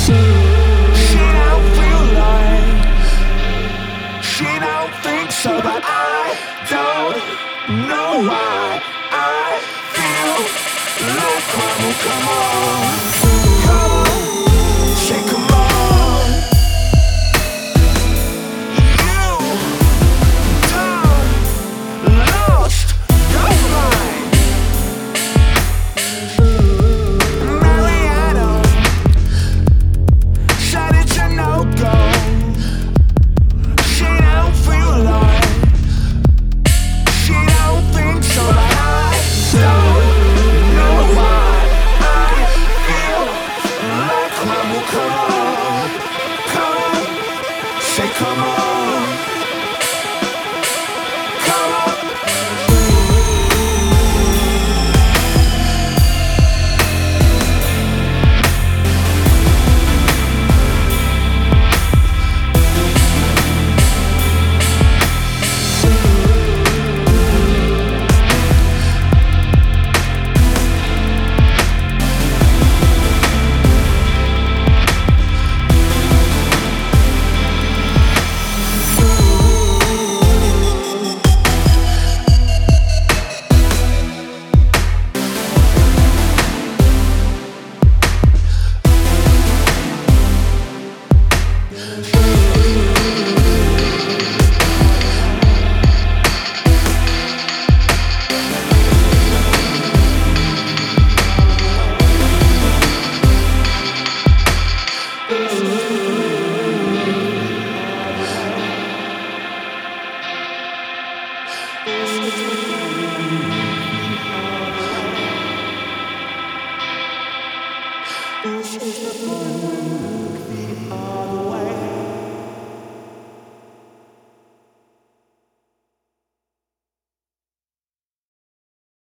She don't feel like, she don't think so, but I don't know why I feel like come on, say come on. You done lost your mind. Mariana said it's a no-go. She don't feel like, she don't think so, but I don't know why I feel like come on, say come on, come on. This is the